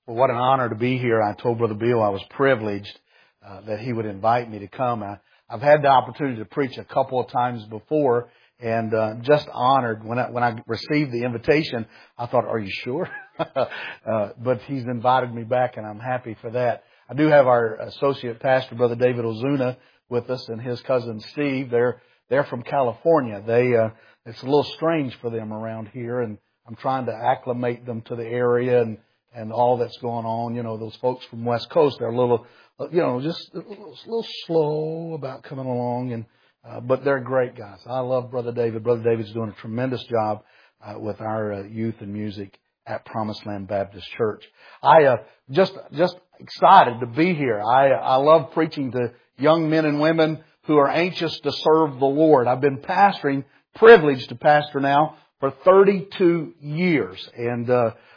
Well, what an honor to be here. I told Brother Bill I was privileged that he would invite me to come. I've had the opportunity to preach a couple of times before, and just honored when I received the invitation. I thought, "Are you sure?" But he's invited me back, and I'm happy for that. I do have our associate pastor, Brother David Ozuna, with us, and his cousin Steve. They're from California. It's a little strange for them around here, and I'm trying to acclimate them to the area and all that's going on. You know, those folks from West Coast, they're a little, just a little slow about coming along, but they're great guys. I love Brother David. Brother David's doing a tremendous job with our youth and music at Promised Land Baptist Church. I just excited to be here. I love preaching to young men and women who are anxious to serve the Lord. I've been privileged to pastor now for 32 years, and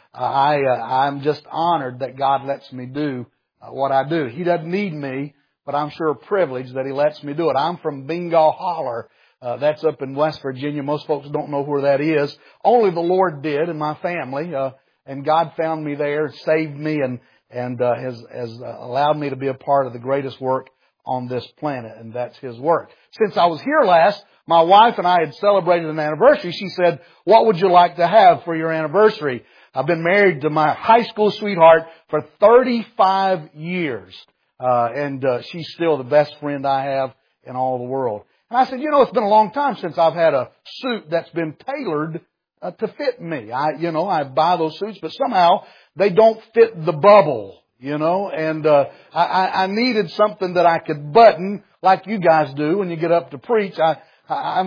I'm just honored that God lets me do what I do. He doesn't need me, but I'm sure privileged that He lets me do it. I'm from Bengal Holler. That's up in West Virginia. Most folks don't know where that is. Only the Lord did in my family. And God found me there, saved me, and has allowed me to be a part of the greatest work on this planet, and that's His work. Since I was here last, my wife and I had celebrated an anniversary. She said, "What would you like to have for your anniversary?" I've been married to my high school sweetheart for 35 years. And she's still the best friend I have in all the world. And I said, it's been a long time since I've had a suit that's been tailored to fit me. I buy those suits, but somehow they don't fit the bubble, and I needed something that I could button like you guys do when you get up to preach. I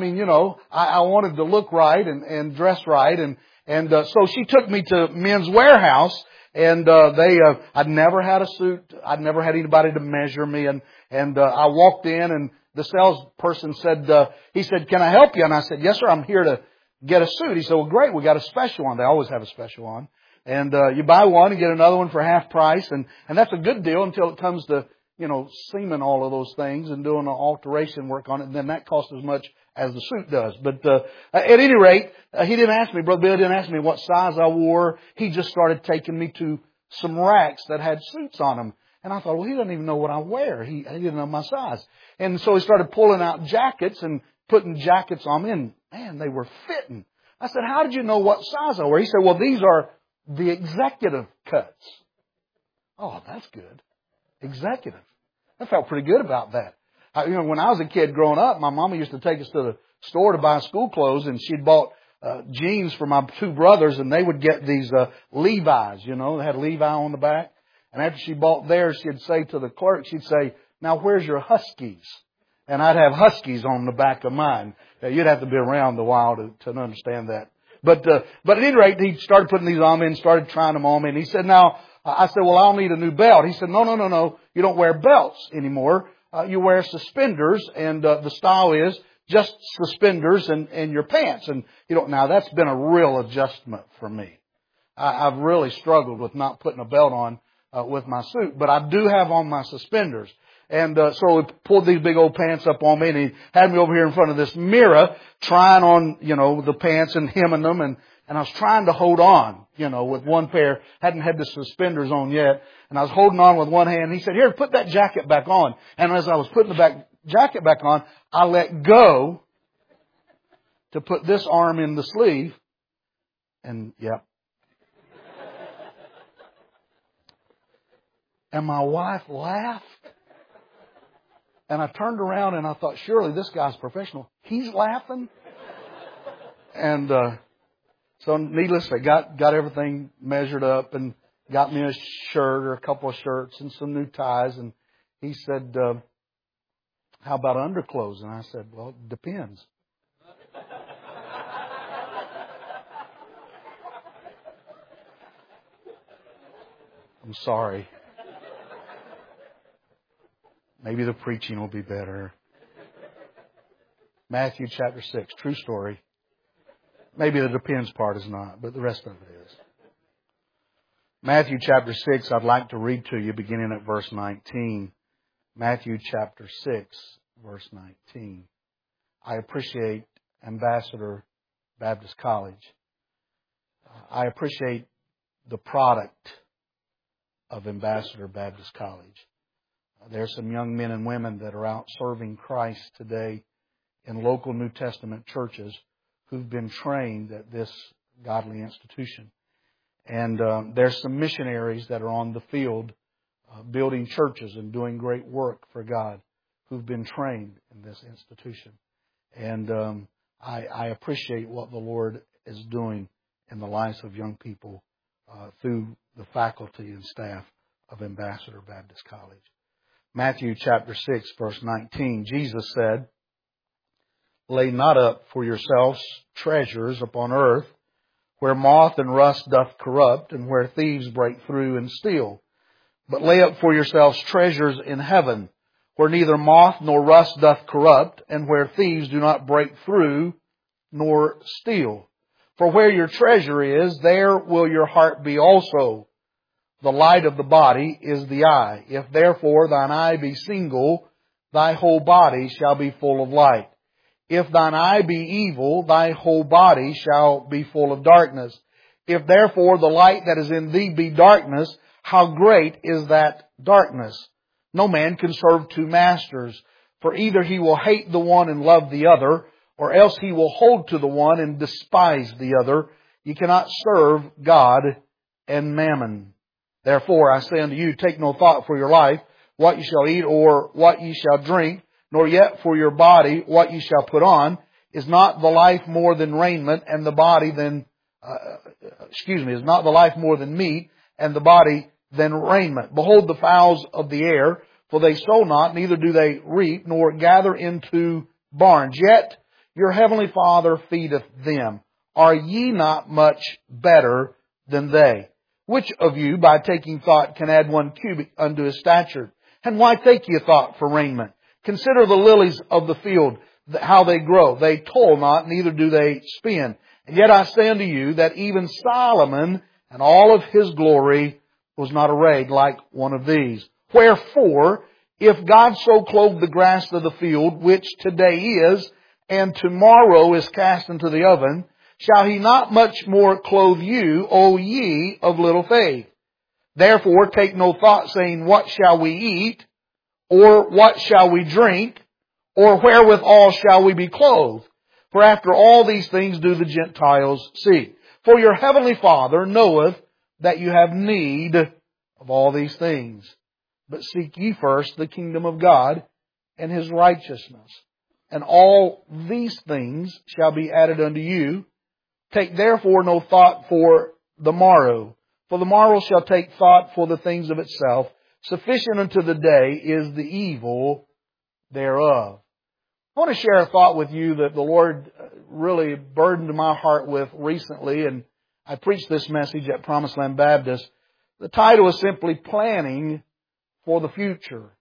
wanted to look right and dress right, and so she took me to Men's Warehouse, and I'd never had a suit. I'd never had anybody to measure me, and I walked in, and the salesperson said, "Can I help you?" And I said, "Yes, sir. I'm here to get a suit." He said, "Well, great. We got a special on." They always have a special on, and you buy one and get another one for half price, and that's a good deal until it comes to seaming all of those things and doing the alteration work on it, and then that costs as much as the suit does. But at any rate, he didn't ask me, Brother Bill didn't ask me what size I wore. He just started taking me to some racks that had suits on them. And I thought, well, he doesn't even know what I wear. He didn't know my size. And so he started pulling out jackets and putting jackets on me, and man, they were fitting. I said, "How did you know what size I wear?" He said, "Well, these are the executive cuts." Oh, that's good. Executive. I felt pretty good about that. When I was a kid growing up, my mama used to take us to the store to buy school clothes, and she'd bought jeans for my two brothers, and they would get these Levi's, they had Levi on the back. And after she bought theirs, she'd say to the clerk, she'd say, "Now, where's your Huskies?" And I'd have Huskies on the back of mine. You'd have to be around a while to understand that. But at any rate, he started putting these on me and started trying them on me. And he said, I said, "Well, I'll need a new belt." He said, No. You don't wear belts anymore. You wear suspenders, and the style is just suspenders and your pants. And now that's been a real adjustment for me. I've really struggled with not putting a belt on with my suit, but I do have on my suspenders. And so he pulled these big old pants up on me, and he had me over here in front of this mirror trying on, the pants and hemming them, and I was trying to hold on, with one pair. Hadn't had the suspenders on yet, and I was holding on with one hand. He said, "Here, put that jacket back on." And as I was putting the jacket back on, I let go to put this arm in the sleeve, and yep. And my wife laughed. And I turned around and I thought, surely this guy's professional. He's laughing. And so needless to say, got everything measured up and got me a shirt or a couple of shirts and some new ties. And he said, "How about underclothes?" And I said, "Well, it depends." I'm sorry. Maybe the preaching will be better. Matthew chapter 6, true story. Maybe the depends part is not, but the rest of it is. Matthew chapter 6, I'd like to read to you beginning at verse 19. Matthew chapter 6, verse 19. I appreciate Ambassador Baptist College. I appreciate the product of Ambassador Baptist College. There's some young men and women that are out serving Christ today in local New Testament churches who've been trained at this godly institution. And there's some missionaries that are on the field building churches and doing great work for God who've been trained in this institution. And I appreciate what the Lord is doing in the lives of young people through the faculty and staff of Ambassador Baptist College. Matthew chapter 6, verse 19, Jesus said, "Lay not up for yourselves treasures upon earth, where moth and rust doth corrupt, and where thieves break through and steal. But lay up for yourselves treasures in heaven, where neither moth nor rust doth corrupt, and where thieves do not break through nor steal. For where your treasure is, there will your heart be also. The light of the body is the eye. If therefore thine eye be single, thy whole body shall be full of light. If thine eye be evil, thy whole body shall be full of darkness. If therefore the light that is in thee be darkness, how great is that darkness? No man can serve two masters, for either he will hate the one and love the other, or else he will hold to the one and despise the other. You cannot serve God and mammon. Therefore I say unto you, take no thought for your life, what you shall eat or what ye shall drink, nor yet for your body what ye shall put on. Is not the life more than raiment, and the body than, is not the life more than meat, and the body than raiment? Behold the fowls of the air, for they sow not, neither do they reap, nor gather into barns. Yet your heavenly Father feedeth them. Are ye not much better than they? Which of you, by taking thought, can add 1 cubit unto his stature? And why take ye thought for raiment? Consider the lilies of the field, how they grow. They toil not, neither do they spin. And yet I say unto you that even Solomon and all of his glory was not arrayed like one of these. Wherefore, if God so clothe the grass of the field, which today is, and tomorrow is cast into the oven, shall He not much more clothe you, O ye of little faith? Therefore take no thought, saying, what shall we eat? Or what shall we drink? Or wherewithal shall we be clothed? For after all these things do the Gentiles seek. For your heavenly Father knoweth that you have need of all these things. But seek ye first the kingdom of God and His righteousness, and all these things shall be added unto you. Take therefore no thought for the morrow, for the morrow shall take thought for the things of itself. Sufficient unto the day is the evil thereof. I want to share a thought with you that the Lord really burdened my heart with recently, and I preached this message at Promised Land Baptist. The title is simply Planning for the Future.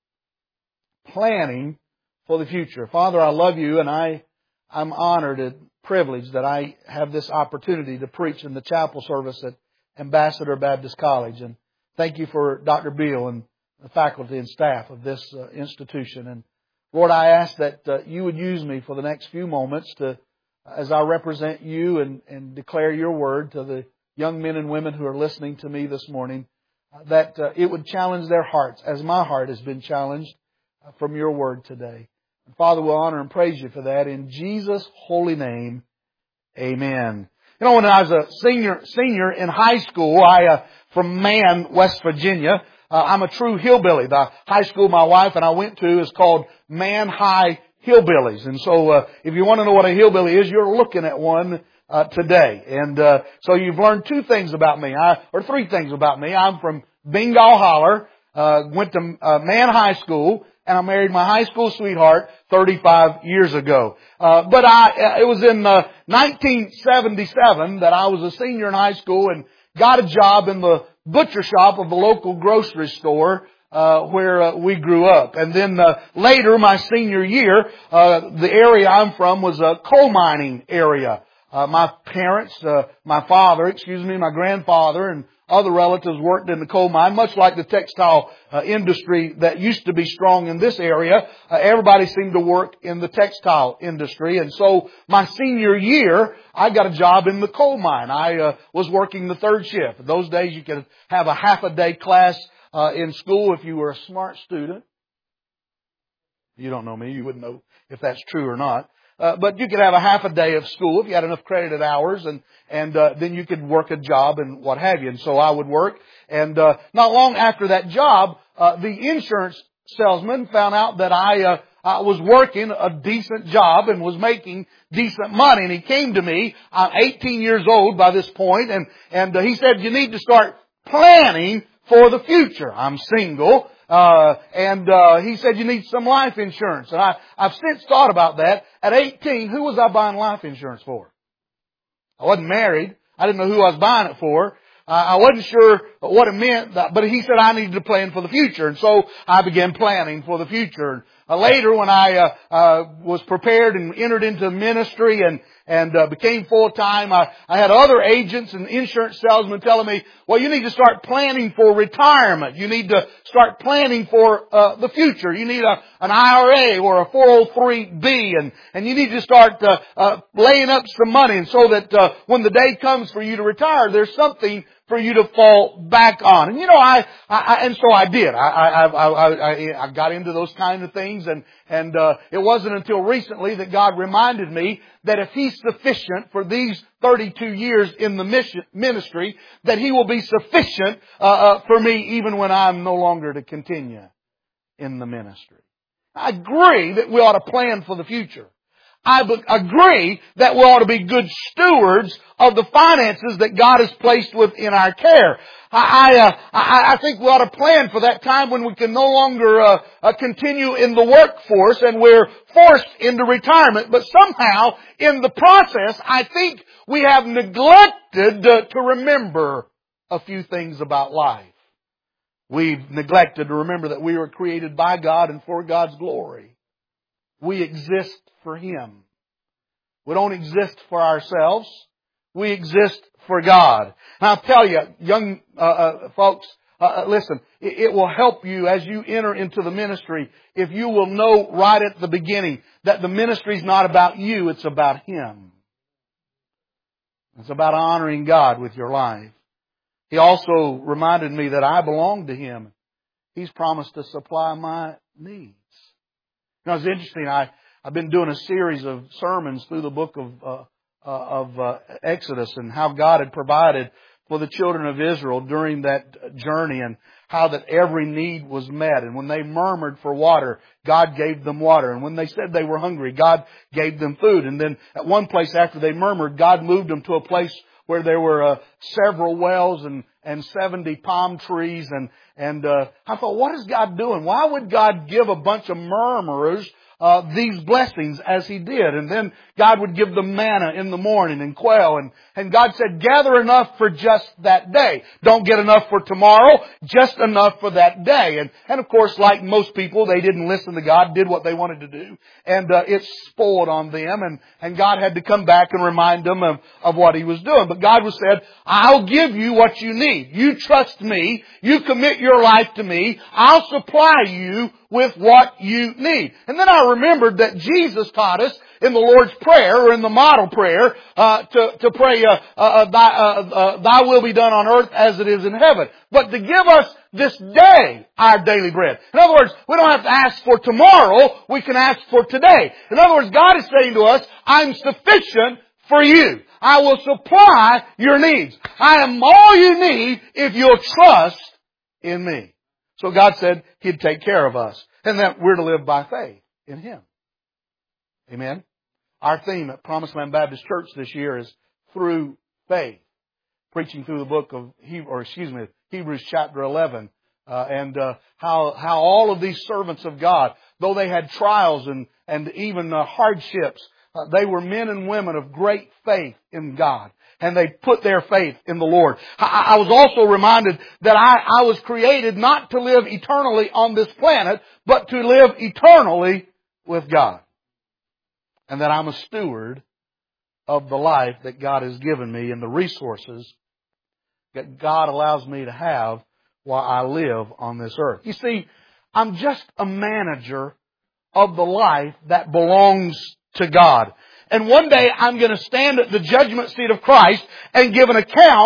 Planning for the future. Father, I love you, and I'm honored and privileged that I have this opportunity to preach in the chapel service at Ambassador Baptist College. And thank you for Dr. Beal and the faculty and staff of this institution. And Lord, I ask that you would use me for the next few moments as I represent you and declare your word to the young men and women who are listening to me this morning, that it would challenge their hearts as my heart has been challenged from your word today. And Father, we'll honor and praise you for that. In Jesus' holy name, amen. You know, when I was a senior in high school, from Man, West Virginia, I'm a true hillbilly. The high school my wife and I went to is called Man High Hillbillies. And so if you want to know what a hillbilly is, you're looking at one today. And so you've learned three things about me. I'm from Bengal Holler, went to Man High School, and I married my high school sweetheart 35 years ago. But it was in 1977 that I was a senior in high school and got a job in the butcher shop of the local grocery store where we grew up. And then later, my senior year, the area I'm from was a coal mining area. My parents, my grandfather, and other relatives worked in the coal mine, much like the textile industry that used to be strong in this area. Everybody seemed to work in the textile industry. And so my senior year, I got a job in the coal mine. I was working the third shift. In those days, you could have a half a day class in school if you were a smart student. You don't know me. You wouldn't know if that's true or not. But you could have a half a day of school if you had enough credited hours, and then you could work a job and what have you. And so I would work. And not long after that job, the insurance salesman found out that I was working a decent job and was making decent money. And he came to me. I'm 18 years old by this point, and he said, "You need to start planning for the future." I'm single. He said, "You need some life insurance." And I've since thought about that. At 18, who was I buying life insurance for? I wasn't married. I didn't know who I was buying it for. I wasn't sure what it meant, but he said I needed to plan for the future. And so I began planning for the future. Later, when I was prepared and entered into ministry and became full-time, I had other agents and insurance salesmen telling me, "Well, you need to start planning for retirement. You need to start planning for the future. You need an IRA or a 403B, and you need to start laying up some money, and so that when the day comes for you to retire, there's something for you to fall back on." And so I did. I got into those kind of things, and it wasn't until recently that God reminded me that if He's sufficient for these 32 years in the ministry, that He will be sufficient for me even when I'm no longer to continue in the ministry. I agree that we ought to plan for the future. I agree that we ought to be good stewards of the finances that God has placed within our care. I think we ought to plan for that time when we can no longer continue in the workforce and we're forced into retirement. But somehow, in the process, I think we have neglected to remember a few things about life. We've neglected to remember that we were created by God and for God's glory. We exist for Him. We don't exist for ourselves. We exist for God. And I'll tell you, young folks, listen, it will help you as you enter into the ministry if you will know right at the beginning that the ministry is not about you, it's about Him. It's about honoring God with your life. He also reminded me that I belong to Him. He's promised to supply my needs. You know, it's interesting. I've been doing a series of sermons through the book of Exodus and how God had provided for the children of Israel during that journey and how that every need was met. And when they murmured for water, God gave them water. And when they said they were hungry, God gave them food. And then at one place after they murmured, God moved them to a place where there were several wells and 70 palm trees. And I thought, what is God doing? Why would God give a bunch of murmurers these blessings as He did? And then God would give them manna in the morning and quail. And God said, gather enough for just that day. Don't get enough for tomorrow, just enough for that day. And of course, like most people, they didn't listen to God, did what they wanted to do. And it spoiled on them. And God had to come back and remind them of what He was doing. But God said, I'll give you what you need. You trust me. You commit your life to me. I'll supply you with what you need. And then I remembered that Jesus taught us in the Lord's Prayer, or in the model prayer, to pray, Thy will be done on earth as it is in heaven. But to give us this day our daily bread. In other words, we don't have to ask for tomorrow, we can ask for today. In other words, God is saying to us, I'm sufficient for you. I will supply your needs. I am all you need if you'll trust in me. So God said He'd take care of us, and that we're to live by faith in Him. Amen. Our theme at Promised Land Baptist Church this year is through faith, preaching through the book of Hebrews chapter 11, and how all of these servants of God, though they had trials and even hardships, they were men and women of great faith in God. And they put their faith in the Lord. I was also reminded that I was created not to live eternally on this planet, but to live eternally with God. And that I'm a steward of the life that God has given me and the resources that God allows me to have while I live on this earth. You see, I'm just a manager of the life that belongs to God. And one day I'm going to stand at the judgment seat of Christ and give an account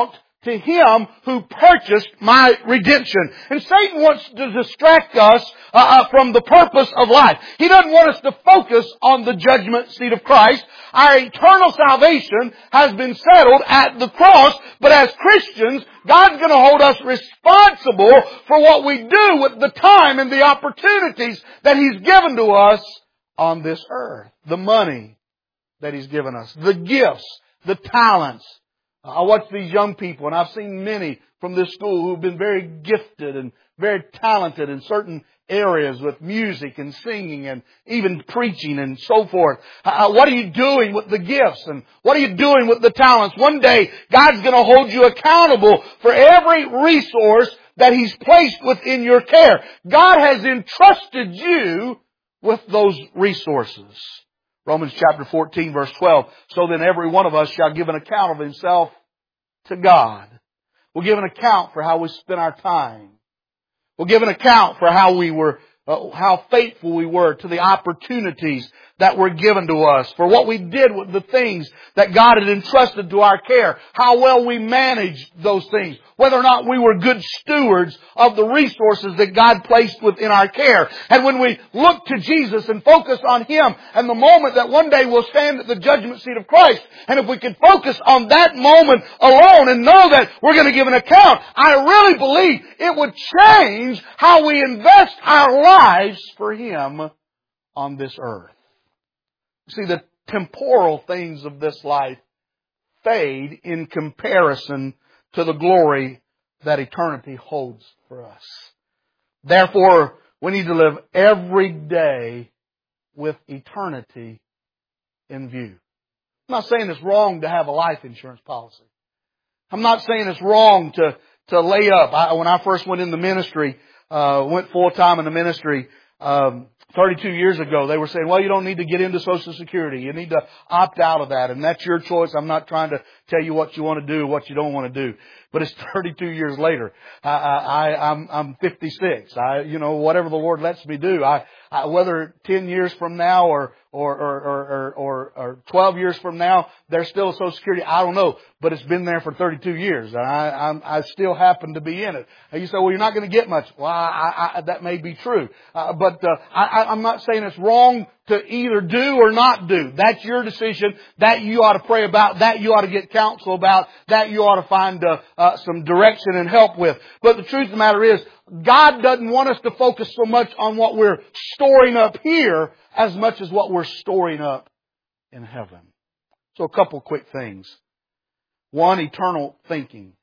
to Him who purchased my redemption. And Satan wants to distract us from the purpose of life. He doesn't want us to focus on the judgment seat of Christ. Our eternal salvation has been settled at the cross, but as Christians, God's going to hold us responsible for what we do with the time and the opportunities that He's given to us on this earth. The money that He's given us, the gifts, the talents. I watch these young people, and I've seen many from this school who've been very gifted and very talented in certain areas with music and singing and even preaching and so forth. What are you doing with the gifts? And what are you doing with the talents? One day, God's going to hold you accountable for every resource that He's placed within your care. God has entrusted you with those resources. Romans chapter 14 verse 12. So then every one of us shall give an account of himself to God. We'll give an account for how we spent our time. We'll give an account for how faithful we were to the opportunities that were given to us, for what we did with the things that God had entrusted to our care, how well we managed those things, whether or not we were good stewards of the resources that God placed within our care. And when we look to Jesus and focus on Him and the moment that one day we'll stand at the judgment seat of Christ, and if we could focus on that moment alone and know that we're going to give an account, I really believe it would change how we invest our lives for Him on this earth. See, the temporal things of this life fade in comparison to the glory that eternity holds for us. Therefore, we need to live every day with eternity in view. I'm not saying it's wrong to have a life insurance policy. I'm not saying it's wrong to lay up. When I first went in the ministry, went full time in the ministry, 32 years ago, they were saying, well, you don't need to get into Social Security. You need to opt out of that. And that's your choice. I'm not trying to tell you what you want to do, what you don't want to do. But it's 32 years later. I'm 56. Whatever the Lord lets me do. Whether 10 years from now or 12 years from now, there's still a Social Security. I don't know. But it's been there for 32 years. And I still happen to be in it. And you say, well, you're not going to get much. Well, that may be true. But I'm not saying it's wrong to either do or not do. That's your decision. That you ought to pray about. That you ought to get counsel about. That you ought to find some direction and help with. But the truth of the matter is, God doesn't want us to focus so much on what we're storing up here as much as what we're storing up in heaven. So a couple quick things. One, eternal thinking.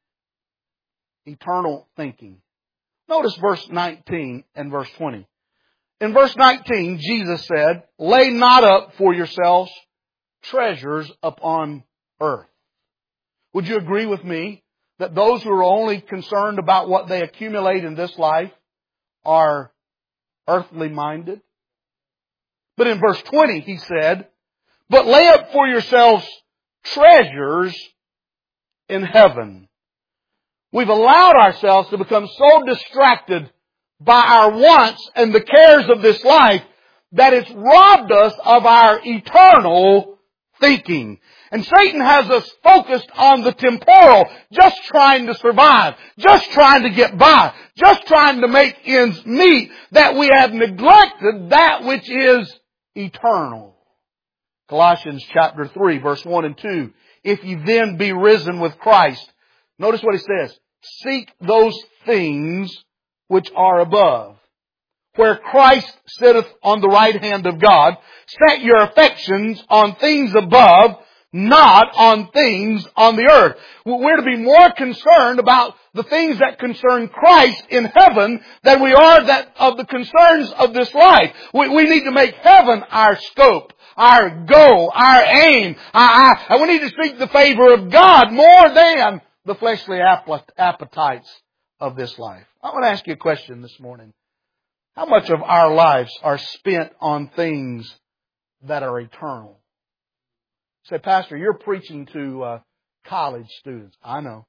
Eternal thinking. Notice verse 19 and verse 20. In verse 19, Jesus said, lay not up for yourselves treasures upon earth. Would you agree with me that those who are only concerned about what they accumulate in this life are earthly minded? But in verse 20, He said, but lay up for yourselves treasures in heaven. We've allowed ourselves to become so distracted by our wants and the cares of this life that it's robbed us of our eternal thinking. And Satan has us focused on the temporal, just trying to survive, just trying to get by, just trying to make ends meet, that we have neglected that which is eternal. Colossians chapter 3, verse 1 and 2. If ye then be risen with Christ, notice what he says, seek those things which are above, where Christ sitteth on the right hand of God. Set your affections on things above, not on things on the earth. We're to be more concerned about the things that concern Christ in heaven than we are that of the concerns of this life. We need to make heaven our scope, our goal, our aim. And we need to seek the favor of God more than the fleshly appetites of this life. I want to ask you a question this morning. How much of our lives are spent on things that are eternal? Say, Pastor, you're preaching to college students. I know.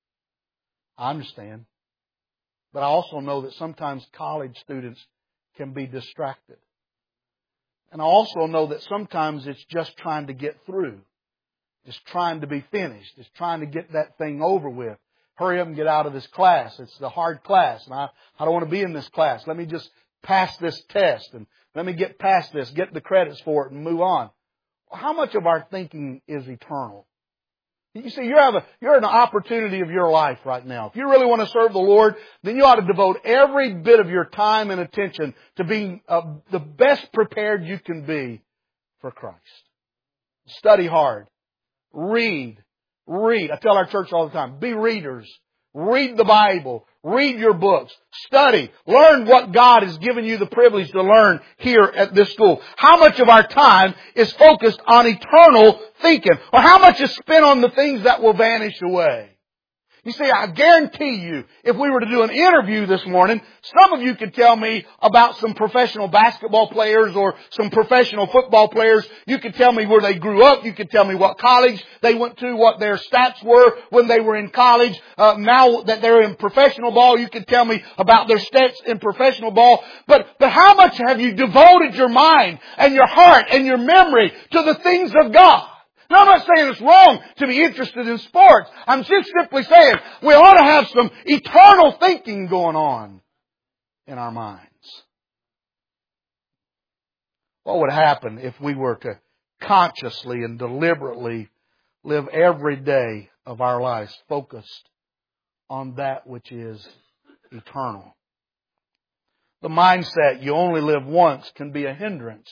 I understand. But I also know that sometimes college students can be distracted. And I also know that sometimes it's just trying to get through. It's trying to be finished. It's trying to get that thing over with. hurry up and get out of this class. It's the hard class, and I don't want to be in this class. Let me just pass this test, and let me get past this, get the credits for it, and move on. Well, how much of our thinking is eternal? You see, you're in an opportunity of your life right now. If you really want to serve the Lord, then you ought to devote every bit of your time and attention to being the best prepared you can be for Christ. Study hard. Read. I tell our church all the time, be readers. Read the Bible. Read your books. Study. Learn what God has given you the privilege to learn here at this school. How much of our time is focused on eternal thinking? Or how much is spent on the things that will vanish away? You see, I guarantee you, if we were to do an interview this morning, some of you could tell me about some professional basketball players or some professional football players. You could tell me where they grew up. You could tell me what college they went to, what their stats were when they were in college. Now that they're in professional ball, you could tell me about their stats in professional ball. But how much have you devoted your mind and your heart and your memory to the things of God? Now, I'm not saying it's wrong to be interested in sports. I'm just simply saying we ought to have some eternal thinking going on in our minds. What would happen if we were to consciously and deliberately live every day of our lives focused on that which is eternal? The mindset, you only live once, can be a hindrance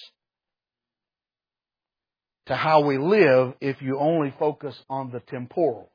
to how we live if you only focus on the temporal.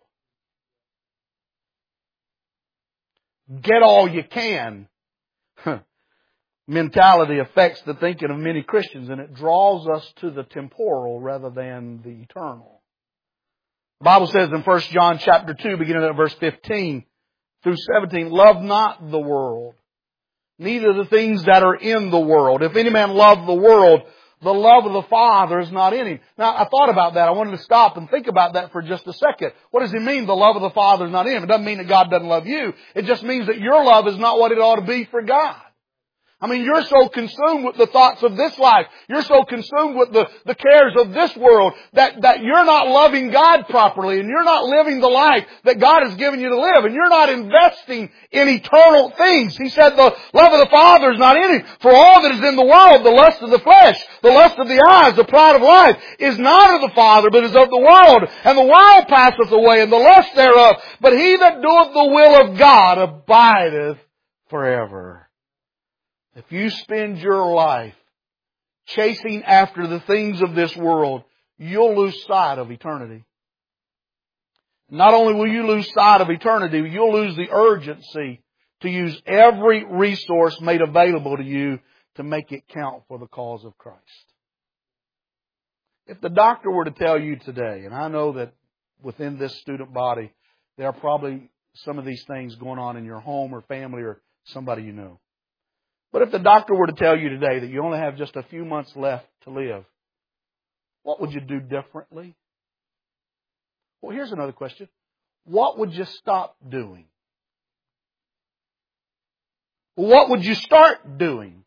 Get all you can mentality affects the thinking of many Christians, and it draws us to the temporal rather than the eternal. The Bible says in 1 John chapter 2, beginning at verse 15 through 17, love not the world, neither the things that are in the world. If any man love the world, the love of the Father is not in him. Now, I thought about that. I wanted to stop and think about that for just a second. What does he mean, the love of the Father is not in him? It doesn't mean that God doesn't love you. It just means that your love is not what it ought to be for God. I mean, you're so consumed with the thoughts of this life. You're so consumed with the cares of this world that you're not loving God properly, and you're not living the life that God has given you to live, and you're not investing in eternal things. He said the love of the Father is not in him. For all that is in the world, the lust of the flesh, the lust of the eyes, the pride of life, is not of the Father, but is of the world. And the world passeth away, and the lust thereof. But he that doeth the will of God abideth forever. If you spend your life chasing after the things of this world, you'll lose sight of eternity. Not only will you lose sight of eternity, you'll lose the urgency to use every resource made available to you to make it count for the cause of Christ. If the doctor were to tell you today, and I know that within this student body, there are probably some of these things going on in your home or family or somebody you know. But if the doctor were to tell you today that you only have just a few months left to live, what would you do differently? Well, here's another question. What would you stop doing? What would you start doing?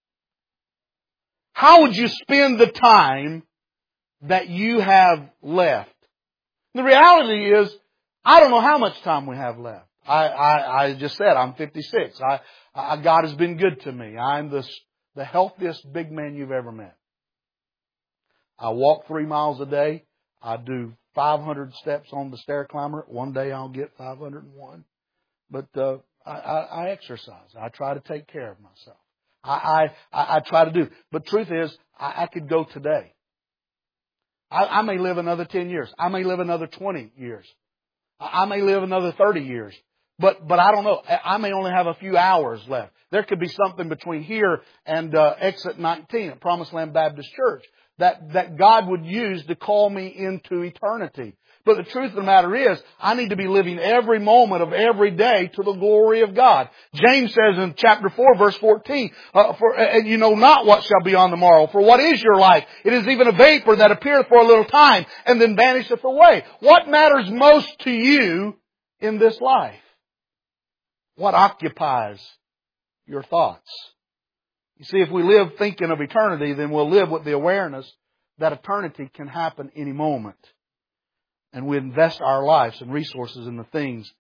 How would you spend the time that you have left? The reality is, I don't know how much time we have left. I just said I'm 56. God has been good to me. I'm the healthiest big man you've ever met. I walk 3 miles a day. I do 500 steps on the stair climber. One day I'll get 501. But I exercise. I try to take care of myself. I try to do. But truth is, I could go today. I may live another 10 years. I may live another 20 years. I may live another 30 years. But I don't know. I may only have a few hours left. There could be something between here and exit 19 at Promised Land Baptist Church that God would use to call me into eternity. But the truth of the matter is, I need to be living every moment of every day to the glory of God. James says in chapter 4, verse 14, and you know not what shall be on the morrow. For what is your life? It is even a vapor that appeareth for a little time and then vanisheth away. What matters most to you in this life? What occupies your thoughts? You see, if we live thinking of eternity, then we'll live with the awareness that eternity can happen any moment. And we invest our lives and resources in the things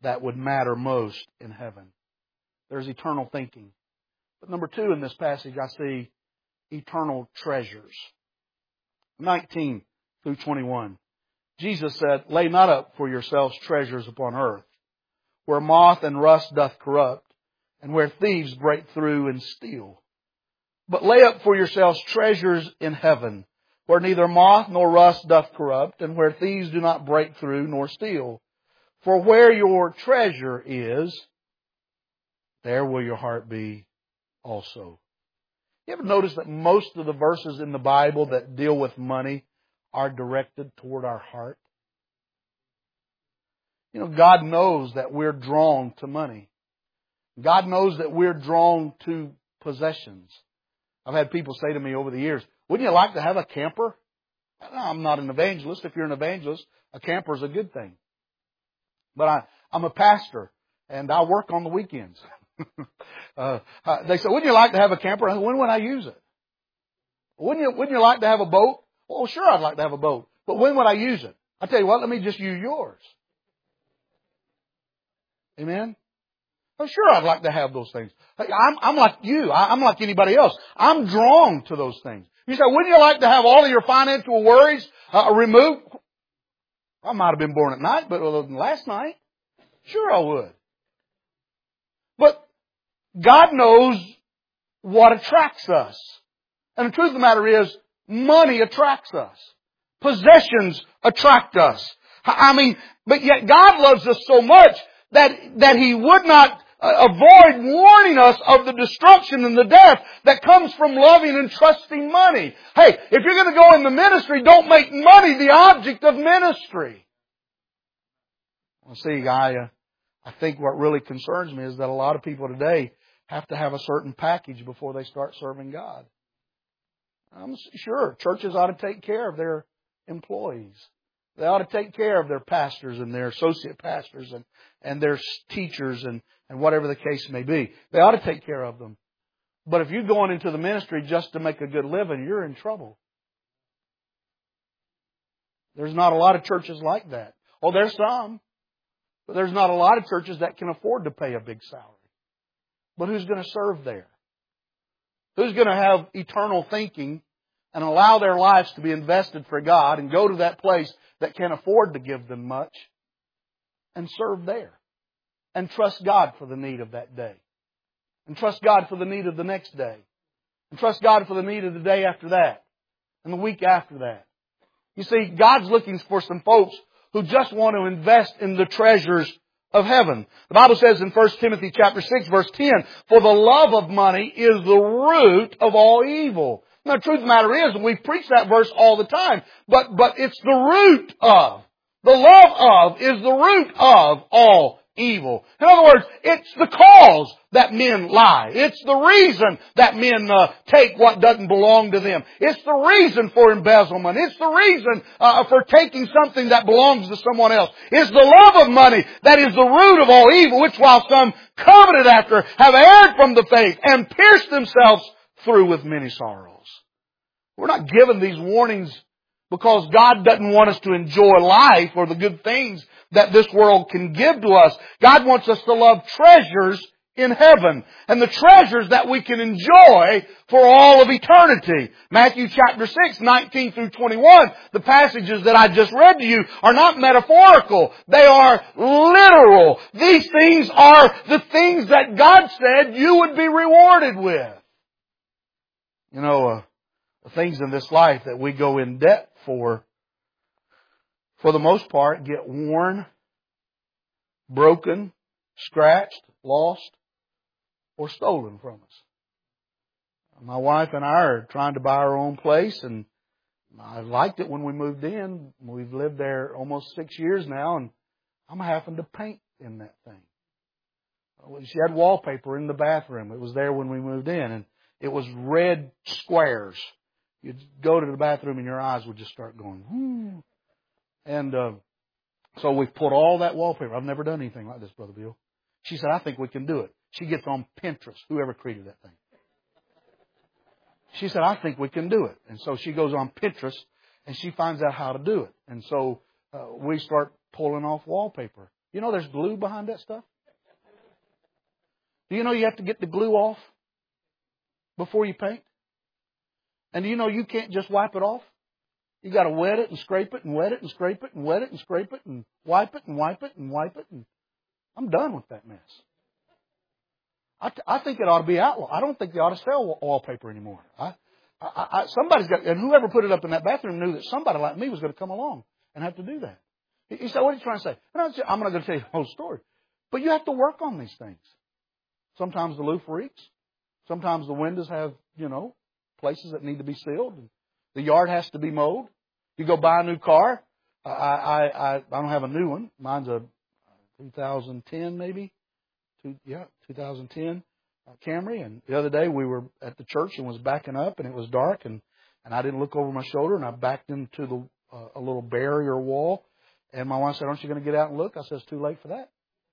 that would matter most in heaven. There's eternal thinking. But number 2 in this passage, I see eternal treasures. 19 through 21. Jesus said, "Lay not up for yourselves treasures upon earth, where moth and rust doth corrupt, and where thieves break through and steal. But lay up for yourselves treasures in heaven, where neither moth nor rust doth corrupt, and where thieves do not break through nor steal. For where your treasure is, there will your heart be also." You ever notice that most of the verses in the Bible that deal with money are directed toward our heart? You know, God knows that we're drawn to money. God knows that we're drawn to possessions. I've had people say to me over the years, "Wouldn't you like to have a camper?" I'm not an evangelist. If you're an evangelist, a camper is a good thing. But I'm a pastor, and I work on the weekends. They say, "Wouldn't you like to have a camper?" I said, "When would I use it?" Wouldn't you like to have a boat? Well, sure, I'd like to have a boat. But when would I use it? I tell you what, let me just use yours. Amen? Oh, sure, I'd like to have those things. I'm like you. I'm like anybody else. I'm drawn to those things. You say, "Wouldn't you like to have all of your financial worries removed?" I might have been born at night, but last night, sure I would. But God knows what attracts us. And the truth of the matter is, money attracts us. Possessions attract us. But yet God loves us so much that He would not avoid warning us of the destruction and the death that comes from loving and trusting money. Hey, if you're going to go in the ministry, don't make money the object of ministry. Well, see, I think what really concerns me is that a lot of people today have to have a certain package before they start serving God. I'm sure churches ought to take care of their employees. They ought to take care of their pastors and their associate pastors and their teachers and whatever the case may be. They ought to take care of them. But if you're going into the ministry just to make a good living, you're in trouble. There's not a lot of churches like that. Oh, there's some. But there's not a lot of churches that can afford to pay a big salary. But who's going to serve there? Who's going to have eternal thinking and allow their lives to be invested for God and go to that place that can afford to give them much and serve there? And trust God for the need of that day. And trust God for the need of the next day. And trust God for the need of the day after that. And the week after that. You see, God's looking for some folks who just want to invest in the treasures of heaven. The Bible says in 1 Timothy chapter 6 verse 10, "For the love of money is the root of all evil." Now the truth of the matter is, we preach that verse all the time, but it's the root of. The love of is the root of all evil. In other words, it's the cause that men lie. It's the reason that men take what doesn't belong to them. It's the reason for embezzlement. It's the reason for taking something that belongs to someone else. It's the love of money that is the root of all evil, which while some coveted after have erred from the faith and pierced themselves through with many sorrows. We're not given these warnings because God doesn't want us to enjoy life or the good things that this world can give to us. God wants us to love treasures in heaven and the treasures that we can enjoy for all of eternity. Matthew chapter 6, 19 through 21, the passages that I just read to you are not metaphorical. They are literal. These things are the things that God said you would be rewarded with. You know, the things in this life that we go in debt for the most part, get worn, broken, scratched, lost, or stolen from us. My wife and I are trying to buy our own place, and I liked it when we moved in. We've lived there almost 6 years now, and I'm having to paint in that thing. She had wallpaper in the bathroom. It was there when we moved in, and it was red squares. You'd go to the bathroom and your eyes would just start going, And so we've put all that wallpaper. I've never done anything like this, Brother Bill. She said, "I think we can do it." She gets on Pinterest, whoever created that thing. She said, "I think we can do it." And so she goes on Pinterest and she finds out how to do it. And so we start pulling off wallpaper. You know there's glue behind that stuff? Do you know you have to get the glue off before you paint? And do you know you can't just wipe it off? You got to wet it and scrape it and wet it and scrape it and wet it and scrape it and wipe it and wipe it and wipe it. And I'm done with that mess. I think it ought to be outlawed. I don't think they ought to sell wallpaper anymore. Somebody's got, and whoever put it up in that bathroom knew that somebody like me was going to come along and have to do that. He said, "What are you trying to say?" And I'm not going to tell you the whole story. But you have to work on these things. Sometimes the roof leaks. Sometimes the windows have, places that need to be sealed. The yard has to be mowed. You go buy a new car. I don't have a new one. Mine's a 2010 maybe. 2010 Camry. And the other day we were at the church and was backing up and it was dark and I didn't look over my shoulder and I backed into a little barrier wall. And my wife said, "Aren't you going to get out and look?" I said, "It's too late for that."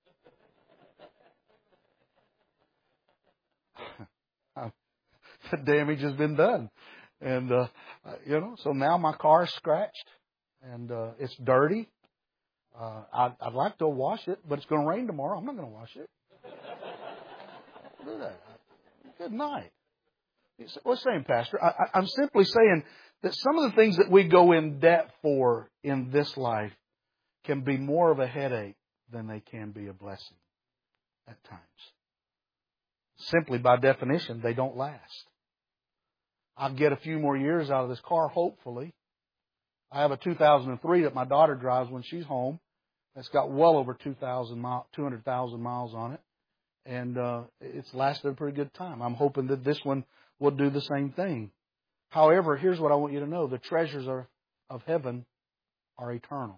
The damage has been done. And, so now my car is scratched and it's dirty. I'd like to wash it, but it's going to rain tomorrow. I'm not going to wash it. Do that. Good night. What's saying, Pastor? I'm simply saying that some of the things that we go in debt for in this life can be more of a headache than they can be a blessing at times. Simply by definition, they don't last. I'll get a few more years out of this car, hopefully. I have a 2003 that my daughter drives when she's home. That's got well over 200,000 miles on it. And it's lasted a pretty good time. I'm hoping that this one will do the same thing. However, here's what I want you to know. The treasures of heaven are eternal.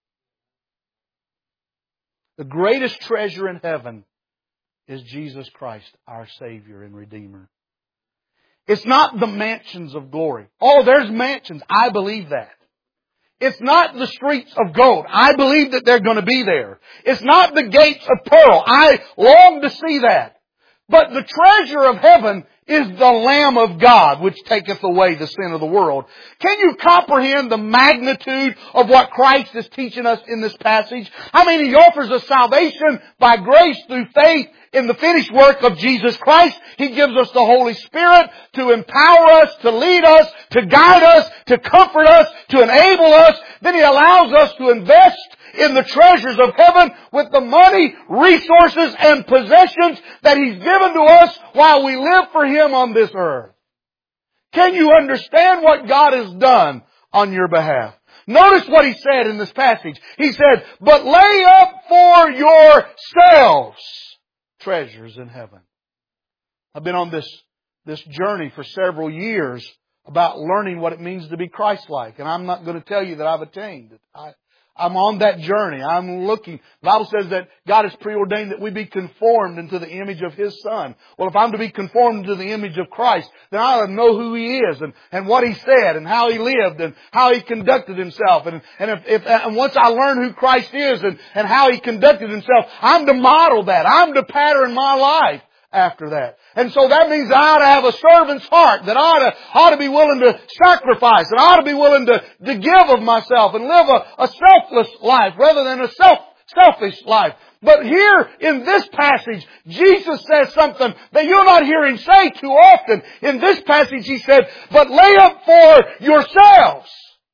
The greatest treasure in heaven is Jesus Christ, our Savior and Redeemer. It's not the mansions of glory. Oh, there's mansions. I believe that. It's not the streets of gold. I believe that they're going to be there. It's not the gates of pearl. I long to see that. But the treasure of heaven is the Lamb of God, which taketh away the sin of the world. Can you comprehend the magnitude of what Christ is teaching us in this passage? I mean, He offers us salvation by grace through faith in the finished work of Jesus Christ. He gives us the Holy Spirit to empower us, to lead us, to guide us, to comfort us, to enable us. Then He allows us to invest in the treasures of heaven with the money, resources, and possessions that He's given to us while we live for Him on this earth. Can you understand what God has done on your behalf? Notice what He said in this passage. He said, "But lay up for yourselves treasures in heaven." I've been on this journey for several years about learning what it means to be Christ-like. And I'm not going to tell you that I've attained it. I'm on that journey. I'm looking. The Bible says that God has preordained that we be conformed into the image of His Son. Well, if I'm to be conformed into the image of Christ, then I ought to know who He is and what He said and how He lived and how He conducted Himself. And once I learn who Christ is and how He conducted Himself, I'm to model that. I'm to pattern my life after that. And so that means I ought to have a servant's heart, that I ought to be willing to sacrifice, and I ought to be willing to give of myself and live a selfless life rather than a selfish life. But here in this passage, Jesus says something that you'll not hear Him say too often. In this passage He said, "But lay up for yourselves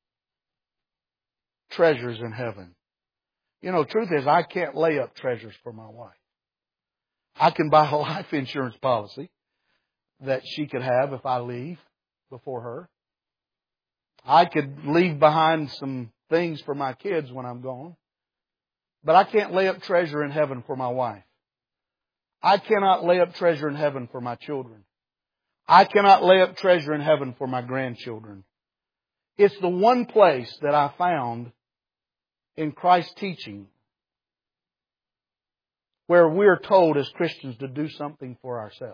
treasures in heaven." Truth is, I can't lay up treasures for my wife. I can buy a life insurance policy that she could have if I leave before her. I could leave behind some things for my kids when I'm gone. But I can't lay up treasure in heaven for my wife. I cannot lay up treasure in heaven for my children. I cannot lay up treasure in heaven for my grandchildren. It's the one place that I found in Christ's teaching where we're told as Christians to do something for ourselves.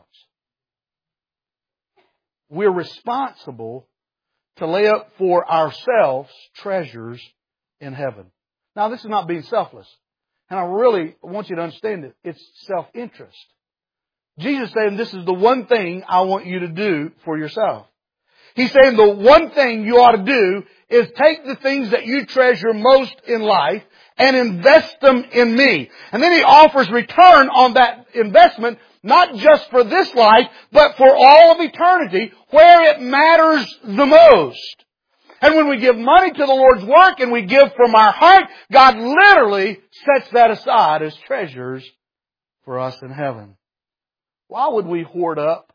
We're responsible to lay up for ourselves treasures in heaven. Now, this is not being selfless. And I really want you to understand it. It's self-interest. Jesus saying this is the one thing I want you to do for yourself. He's saying the one thing you ought to do is take the things that you treasure most in life and invest them in me. And then He offers return on that investment, not just for this life, but for all of eternity, where it matters the most. And when we give money to the Lord's work and we give from our heart, God literally sets that aside as treasures for us in heaven. Why would we hoard up,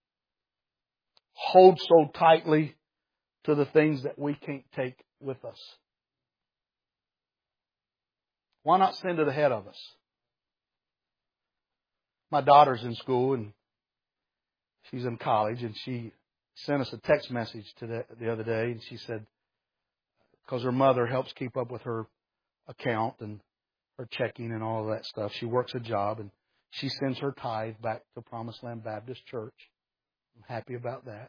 hold so tightly to the things that we can't take with us? Why not send it ahead of us? My daughter's in school and she's in college, and she sent us a text message the other day, and she said, because her mother helps keep up with her account and her checking and all of that stuff. She works a job, and she sends her tithe back to Promised Land Baptist Church. I'm happy about that.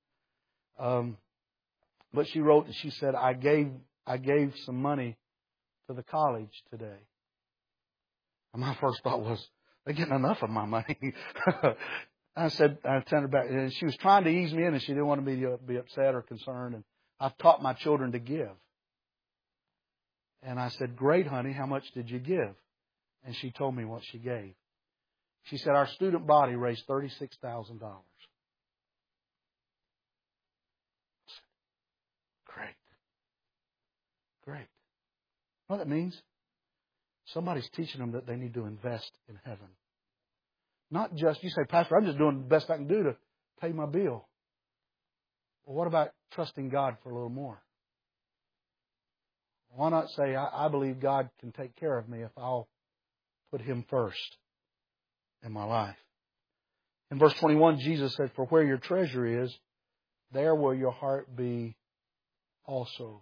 But she wrote and she said, I gave some money to the college today. And my first thought was, they're getting enough of my money. I sent her back, and she was trying to ease me in, and she didn't want me to be upset or concerned. And I've taught my children to give. And I said, great, honey, how much did you give? And she told me what she gave. She said, our student body raised $36,000. Great. Great. You know what that means? Somebody's teaching them that they need to invest in heaven. Not just, you say, Pastor, I'm just doing the best I can do to pay my bill. Well, what about trusting God for a little more? Why not say, I believe God can take care of me if I'll put Him first in my life? In verse 21, Jesus said, for where your treasure is, there will your heart be also.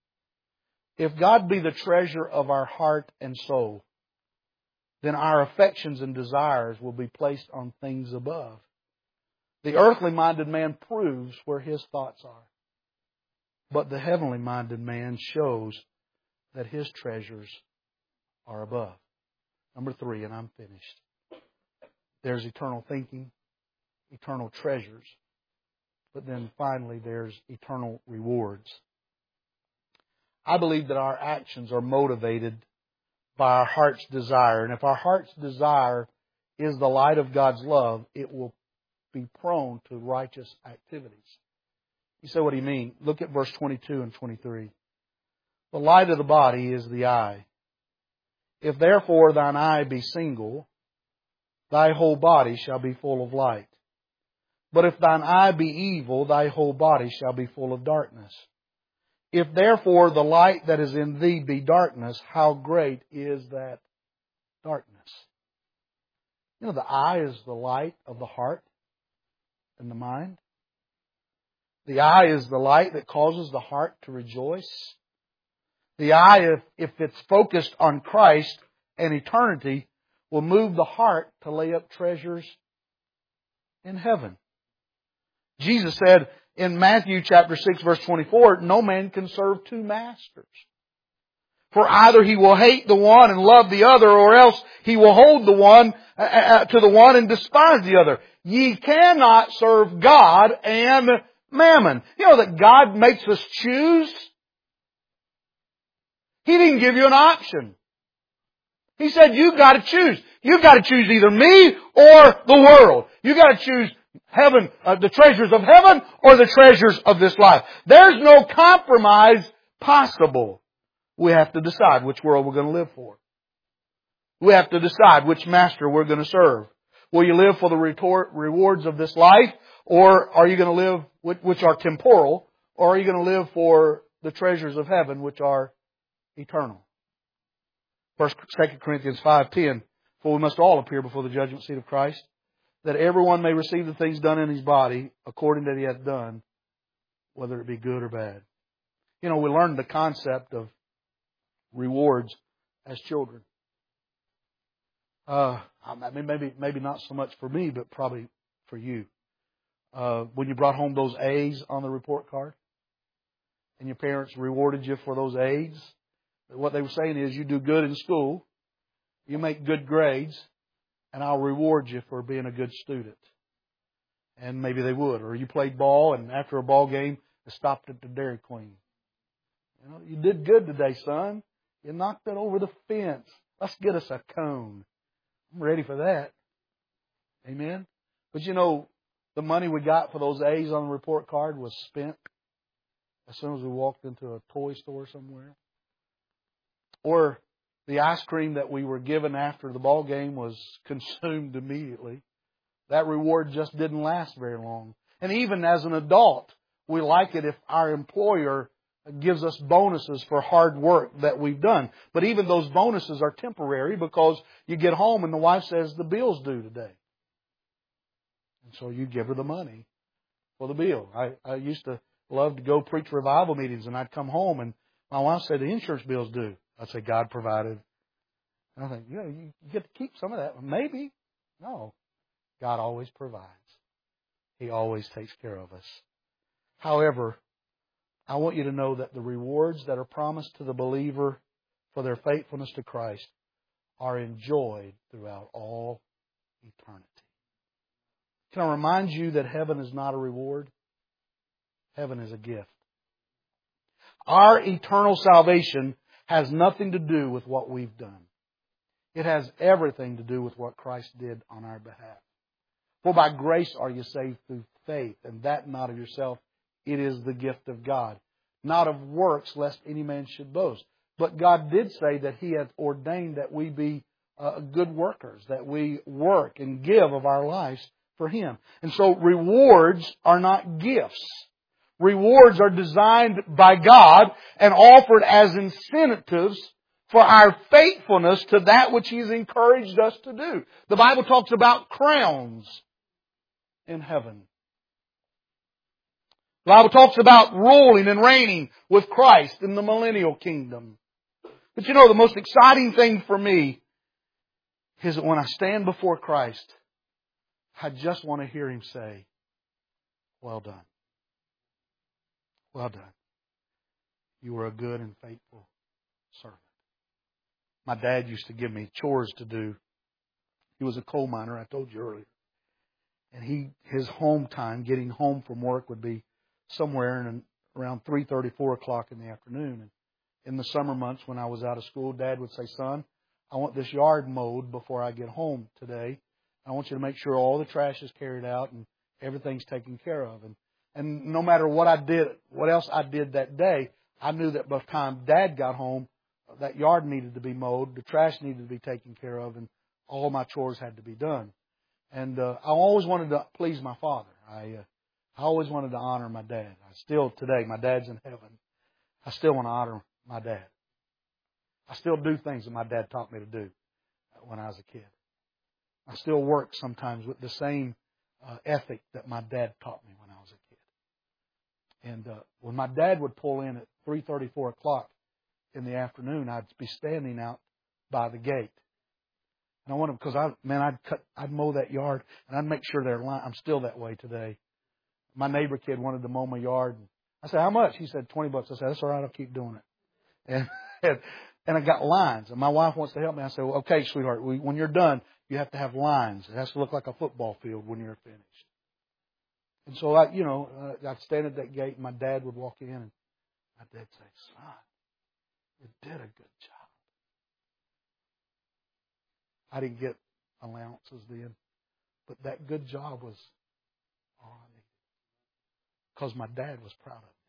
If God be the treasure of our heart and soul, then our affections and desires will be placed on things above. The earthly-minded man proves where his thoughts are, but the heavenly-minded man shows that his treasures are above. Number 3, and I'm finished. There's eternal thinking, eternal treasures, but then finally there's eternal rewards. I believe that our actions are motivated by our heart's desire. And if our heart's desire is the light of God's love, it will be prone to righteous activities. You say, what do you mean? Look at verse 22 and 23. The light of the body is the eye. If therefore thine eye be single, thy whole body shall be full of light. But if thine eye be evil, thy whole body shall be full of darkness. If therefore the light that is in thee be darkness, how great is that darkness? You know, the eye is the light of the heart and the mind. The eye is the light that causes the heart to rejoice. The eye, if it's focused on Christ and eternity, will move the heart to lay up treasures in heaven. Jesus said in Matthew chapter 6 verse 24, no man can serve two masters. For either he will hate the one and love the other, or else he will hold the one to the one and despise the other. Ye cannot serve God and mammon. You know that God makes us choose? He didn't give you an option. He said, you've got to choose. You've got to choose either me or the world. You've got to choose heaven, the treasures of heaven or the treasures of this life. There's no compromise possible. We have to decide which world we're going to live for. We have to decide which master we're going to serve. Will you live for the rewards of this life, or are you going to live, which are temporal, or are you going to live for the treasures of heaven, which are eternal? 2 Corinthians 5:10, for we must all appear before the judgment seat of Christ, that everyone may receive the things done in his body according that he hath done, whether it be good or bad. You know, we learned the concept of rewards as children. Maybe not so much for me, but probably for you. When you brought home those A's on the report card, and your parents rewarded you for those A's, what they were saying is, you do good in school, you make good grades, and I'll reward you for being a good student. And maybe they would. Or you played ball, and after a ball game, they stopped at the Dairy Queen You know, you did good today, son. You knocked it over the fence. Let's get us a cone. I'm ready for that. Amen? But you know, the money we got for those A's on the report card was spent as soon as we walked into a toy store somewhere. Or the ice cream that we were given after the ball game was consumed immediately. That reward just didn't last very long. And even as an adult, we like it if our employer gives us bonuses for hard work that we've done. But even those bonuses are temporary because you get home and the wife says the bill's due today. And so you give her the money for the bill. I used to love to go preach revival meetings, and I'd come home and my wife said the insurance bill's due. I'd say God provided. And I think, you get to keep some of that. Maybe. No. God always provides. He always takes care of us. However, I want you to know that the rewards that are promised to the believer for their faithfulness to Christ are enjoyed throughout all eternity. Can I remind you that heaven is not a reward? Heaven is a gift. Our eternal salvation has nothing to do with what we've done. It has everything to do with what Christ did on our behalf. For by grace are you saved through faith, and that not of yourself. It is the gift of God, not of works, lest any man should boast. But God did say that He hath ordained that we be good workers, that we work and give of our lives for Him. And so rewards are not gifts. Rewards are designed by God and offered as incentives for our faithfulness to that which He's encouraged us to do. The Bible talks about crowns in heaven. The Bible talks about ruling and reigning with Christ in the millennial kingdom. But you know, the most exciting thing for me is that when I stand before Christ, I just want to hear Him say, well done. Well done. You were a good and faithful servant. My dad used to give me chores to do. He was a coal miner, I told you earlier. And his home time, getting home from work, would be somewhere in around 3:30, 4 o'clock in the afternoon. And in the summer months when I was out of school, Dad would say, son, I want this yard mowed before I get home today. I want you to make sure all the trash is carried out and everything's taken care of. And no matter what I did, what else I did that day, I knew that by the time Dad got home, that yard needed to be mowed, the trash needed to be taken care of, and all my chores had to be done. And I always wanted to please my father. I always wanted to honor my dad. I still today, my dad's in heaven. I still want to honor my dad. I still do things that my dad taught me to do when I was a kid. I still work sometimes with the same ethic that my dad taught me when I was a kid. And when my dad would pull in at 3:30, 4 o'clock in the afternoon, I'd be standing out by the gate. And I wanted, because I'd mow that yard and I'd make sure they're lined. I'm still that way today. My neighbor kid wanted to mow my yard. And I said, how much? He said, $20. I said, that's all right. I'll keep doing it. And I got lines. And my wife wants to help me. I said, well, okay, sweetheart, when you're done, you have to have lines. It has to look like a football field when you're finished. And so I'd stand at that gate and my dad would walk in and my dad would say, son, you did a good job. I didn't get allowances then, but that good job was all I needed. Because my dad was proud of me.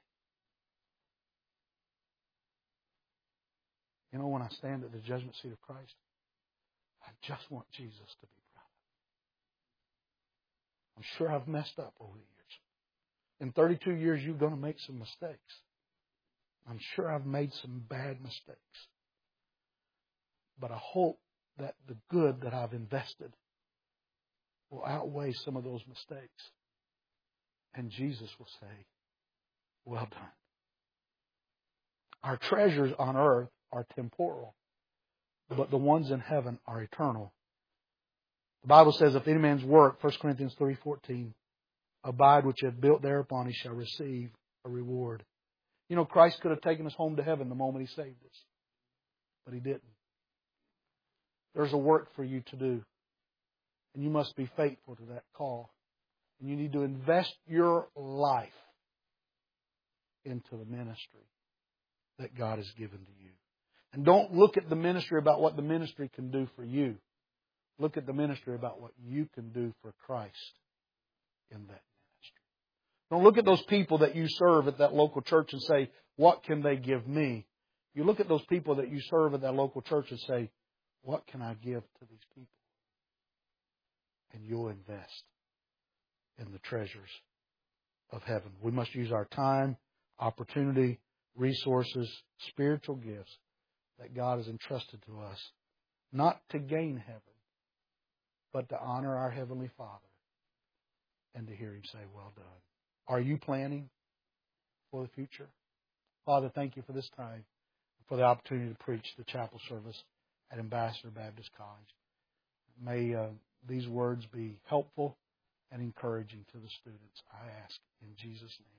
You know, when I stand at the judgment seat of Christ, I just want Jesus to be proud of me. I'm sure I've messed up over the years. In 32 years, you're going to make some mistakes. I'm sure I've made some bad mistakes. But I hope that the good that I've invested will outweigh some of those mistakes. And Jesus will say, well done. Our treasures on earth are temporal, but the ones in heaven are eternal. The Bible says, if any man's work, 1 Corinthians 3:14, abide which he hath built thereupon, he shall receive a reward. You know, Christ could have taken us home to heaven the moment He saved us, but He didn't. There's a work for you to do, and you must be faithful to that call. And you need to invest your life into the ministry that God has given to you. And don't look at the ministry about what the ministry can do for you. Look at the ministry about what you can do for Christ in that ministry. Don't look at those people that you serve at that local church and say, what can they give me? You look at those people that you serve at that local church and say, what can I give to these people? And you'll invest in the treasures of heaven. We must use our time, opportunity, resources, spiritual gifts that God has entrusted to us, not to gain heaven, but to honor our Heavenly Father and to hear Him say, well done. Are you planning for the future? Father, thank you for this time, for the opportunity to preach the chapel service at Ambassador Baptist College. May these words be helpful and encouraging to the students, I ask in Jesus' name.